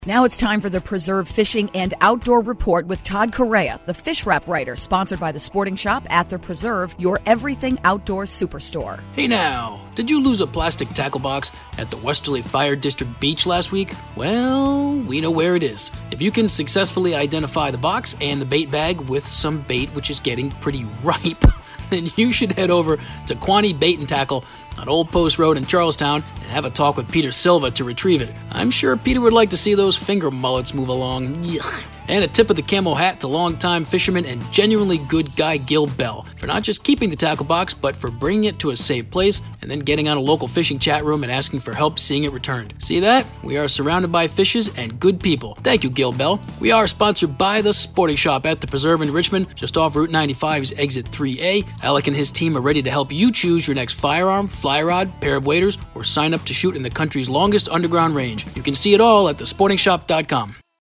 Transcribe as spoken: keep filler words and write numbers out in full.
Now it's time for the Preserve Fishing and Outdoor Report with Todd Correa, the Fish Wrap writer, sponsored by the Sporting Shop at the Preserve, your everything outdoor superstore. Hey now, did you lose a plastic tackle box at the Westerly Fire District Beach last week? Well, we know where it is. If you can successfully identify the box and the bait bag with some bait which is getting pretty ripe, then you should head over to Quaney Bait and Tackle on Old Post Road in Charlestown and have a talk with Peter Silva to retrieve it. I'm sure Peter would like to see those finger mullets move along. Yuck. And a tip of the camo hat to longtime fisherman and genuinely good guy Gil Bell for not just keeping the tackle box, but for bringing it to a safe place and then getting on a local fishing chat room and asking for help seeing it returned. See that? We are surrounded by fishes and good people. Thank you, Gil Bell. We are sponsored by the Sporting Shop at the Preserve in Richmond, just off Route ninety-five's Exit three A. Alec and his team are ready to help you choose your next firearm, fly rod, pair of waders, or sign up to shoot in the country's longest underground range. You can see it all at the sporting shop dot com.